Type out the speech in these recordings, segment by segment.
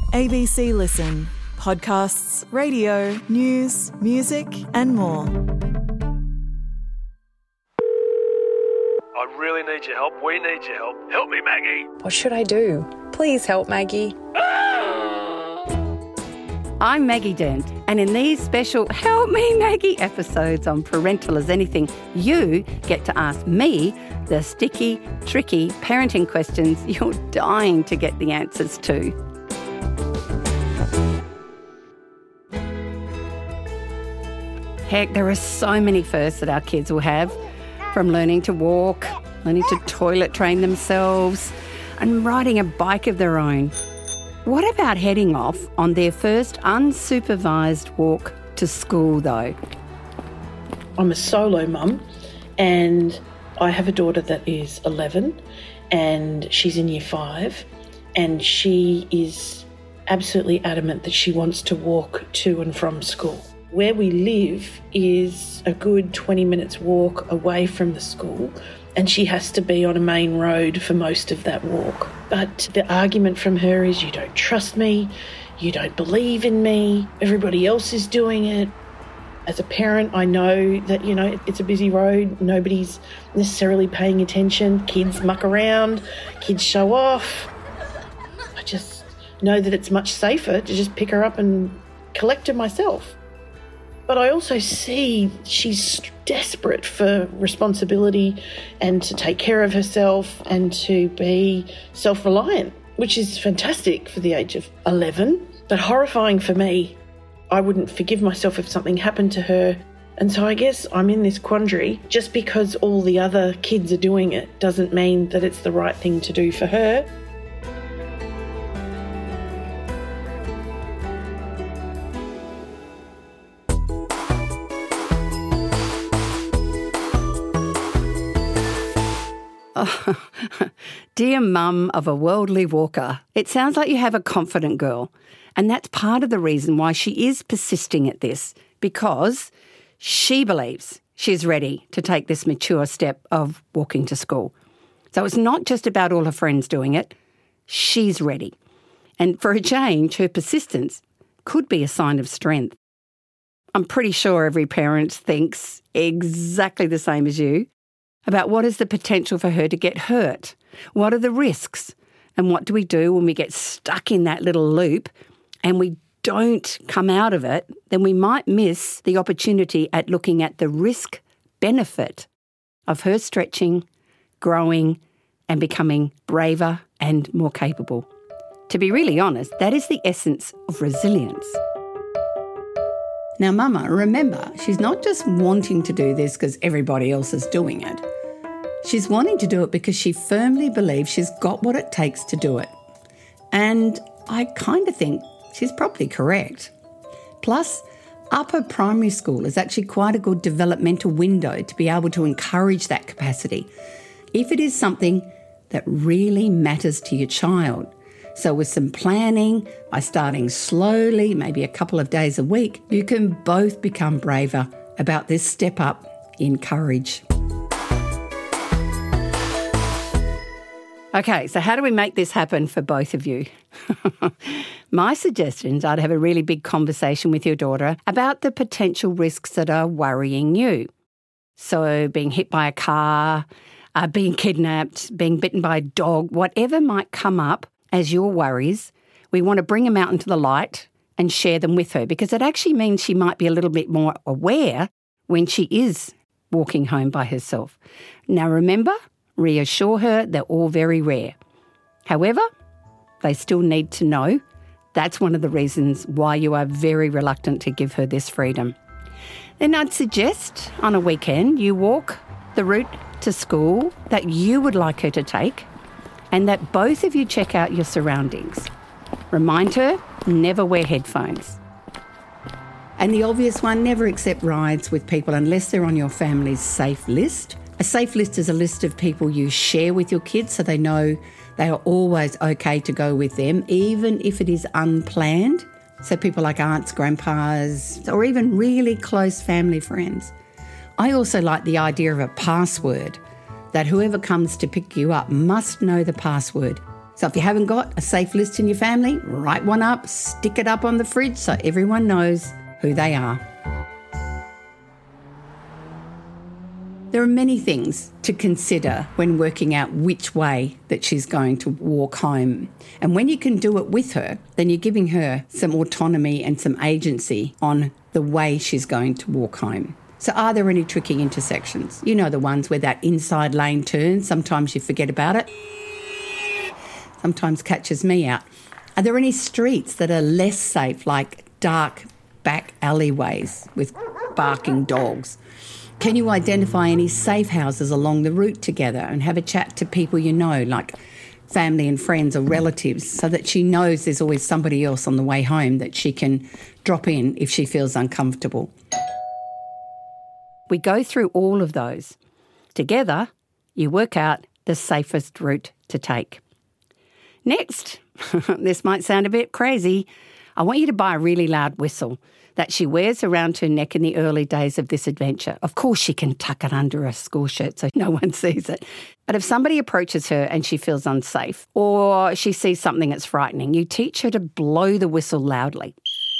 ABC Listen. Podcasts, radio, news, music and more. I really need your help. We need your help. Help me, Maggie. What should I do? Please help, Maggie. I'm Maggie Dent, and in these special Help Me Maggie episodes on Parental as Anything, you get to ask me the sticky, tricky parenting questions you're dying to get the answers to. Heck, there are so many firsts that our kids will have, from learning to walk, learning to toilet train themselves, and riding a bike of their own. What about heading off on their first unsupervised walk to school, though? I'm a solo mum, and I have a daughter that is 11, and she's in year 5, and she is absolutely adamant that she wants to walk to and from school. Where we live is a good 20 minutes walk away from the school, and she has to be on a main road for most of that walk. But the argument from her is, you don't trust me, you don't believe in me, everybody else is doing it. As a parent, I know that, it's a busy road, nobody's necessarily paying attention, kids muck around, kids show off. I just know that it's much safer to just pick her up and collect her myself. But I also see she's desperate for responsibility and to take care of herself and to be self-reliant, which is fantastic for the age of 11, but horrifying for me. I wouldn't forgive myself if something happened to her. And so I guess I'm in this quandary. Just because all the other kids are doing it doesn't mean that it's the right thing to do for her. Oh, dear mum of a worldly walker, it sounds like you have a confident girl, and that's part of the reason why she is persisting at this, because she believes she's ready to take this mature step of walking to school. So it's not just about all her friends doing it, she's ready. And for a change, her persistence could be a sign of strength. I'm pretty sure every parent thinks exactly the same as you about what is the potential for her to get hurt, what are the risks, and what do we do when we get stuck in that little loop and we don't come out of it. Then we might miss the opportunity at looking at the risk-benefit of her stretching, growing, and becoming braver and more capable. To be really honest, that is the essence of resilience. Now, Mama, remember, she's not just wanting to do this because everybody else is doing it. She's wanting to do it because she firmly believes she's got what it takes to do it. And I kind of think she's probably correct. Plus, upper primary school is actually quite a good developmental window to be able to encourage that capacity, if it is something that really matters to your child. So with some planning, by starting slowly, maybe a couple of days a week, you can both become braver about this step up in courage. Okay, so how do we make this happen for both of you? My suggestions are to have a really big conversation with your daughter about the potential risks that are worrying you. So being hit by a car, being kidnapped, being bitten by a dog, whatever might come up as your worries, we want to bring them out into the light and share them with her, because it actually means she might be a little bit more aware when she is walking home by herself. Now remember, reassure her they're all very rare. However, they still need to know. That's one of the reasons why you are very reluctant to give her this freedom. Then I'd suggest on a weekend you walk the route to school that you would like her to take, and that both of you check out your surroundings. Remind her, never wear headphones. And the obvious one, never accept rides with people unless they're on your family's safe list. A safe list is a list of people you share with your kids so they know they are always okay to go with them, even if it is unplanned. So people like aunts, grandpas, or even really close family friends. I also like the idea of a password, that whoever comes to pick you up must know the password. So if you haven't got a safe list in your family, write one up, stick it up on the fridge so everyone knows who they are. There are many things to consider when working out which way that she's going to walk home. And when you can do it with her, then you're giving her some autonomy and some agency on the way she's going to walk home. So are there any tricky intersections? You know the ones where that inside lane turns, sometimes you forget about it. Sometimes catches me out. Are there any streets that are less safe, like dark back alleyways with barking dogs? Can you identify any safe houses along the route together and have a chat to people you know, like family and friends or relatives, so that she knows there's always somebody else on the way home that she can drop in if she feels uncomfortable? We go through all of those. Together, you work out the safest route to take. Next, this might sound a bit crazy, I want you to buy a really loud whistle that she wears around her neck in the early days of this adventure. Of course, she can tuck it under a school shirt so no one sees it. But if somebody approaches her and she feels unsafe or she sees something that's frightening, you teach her to blow the whistle loudly.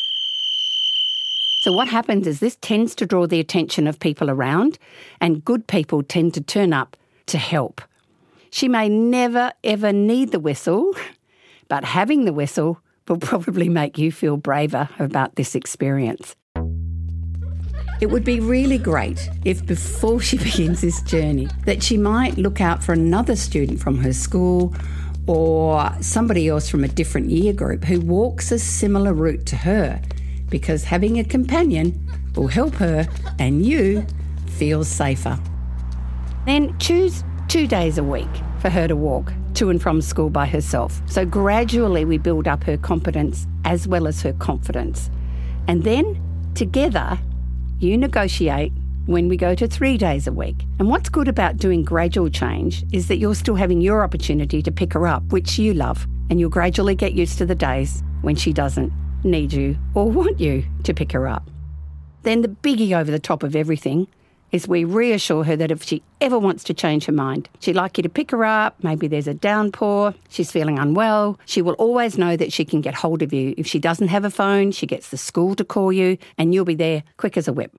So what happens is this tends to draw the attention of people around, and good people tend to turn up to help. She may never, ever need the whistle, but having the whistle will probably make you feel braver about this experience. It would be really great if before she begins this journey that she might look out for another student from her school or somebody else from a different year group who walks a similar route to her, because having a companion will help her and you feel safer. Then choose 2 days a week for her to walk to and from school by herself. So gradually we build up her competence as well as her confidence. And then together you negotiate when we go to 3 days a week. And what's good about doing gradual change is that you're still having your opportunity to pick her up, which you love, and you'll gradually get used to the days when she doesn't need you or want you to pick her up. Then the biggie over the top of everything is we reassure her that if she ever wants to change her mind, she'd like you to pick her up, maybe there's a downpour, she's feeling unwell, she will always know that she can get hold of you. If she doesn't have a phone, she gets the school to call you and you'll be there quick as a whip.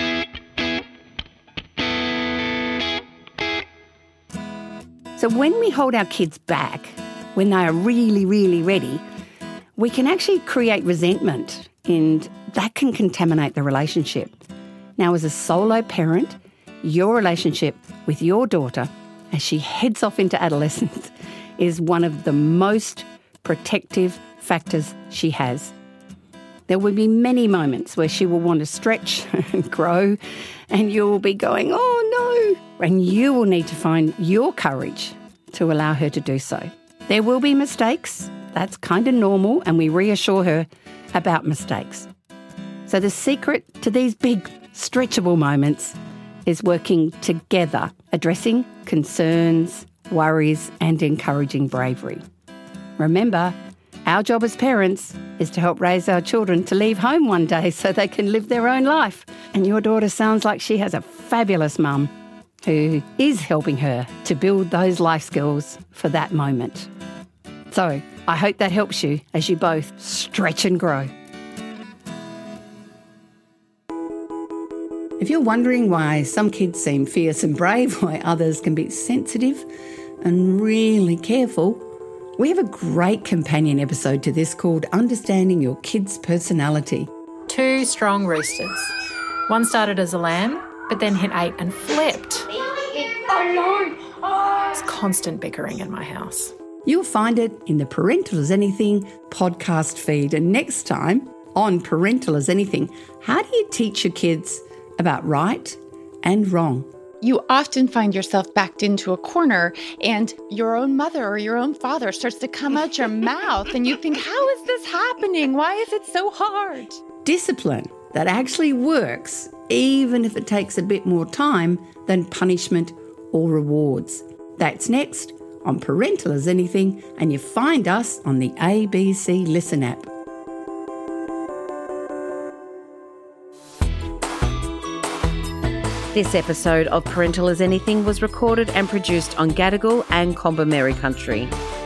So when we hold our kids back, when they are really, really ready, we can actually create resentment, and that can contaminate the relationship. Now, as a solo parent, your relationship with your daughter as she heads off into adolescence is one of the most protective factors she has. There will be many moments where she will want to stretch and grow, and you will be going, oh no, and you will need to find your courage to allow her to do so. There will be mistakes. That's kind of normal, and we reassure her about mistakes. So the secret to these big, stretchable moments is working together, addressing concerns, worries, and encouraging bravery. Remember, our job as parents is to help raise our children to leave home one day so they can live their own life. And your daughter sounds like she has a fabulous mum who is helping her to build those life skills for that moment. So I hope that helps you as you both stretch and grow. If you're wondering why some kids seem fierce and brave, why others can be sensitive and really careful, we have a great companion episode to this called Understanding Your Kid's Personality. 2 strong roosters. One started as a lamb, but then hit 8 and flipped. It's constant bickering in my house. You'll find it in the Parental as Anything podcast feed. And next time on Parental as Anything, how do you teach your kids about right and wrong? You often find yourself backed into a corner and your own mother or your own father starts to come out your mouth and you think, how is this happening? Why is it so hard? Discipline that actually works, even if it takes a bit more time than punishment or rewards. That's next on Parental as Anything, and you find us on the ABC Listen app. This episode of Parental as Anything was recorded and produced on Gadigal and Kombumerri country.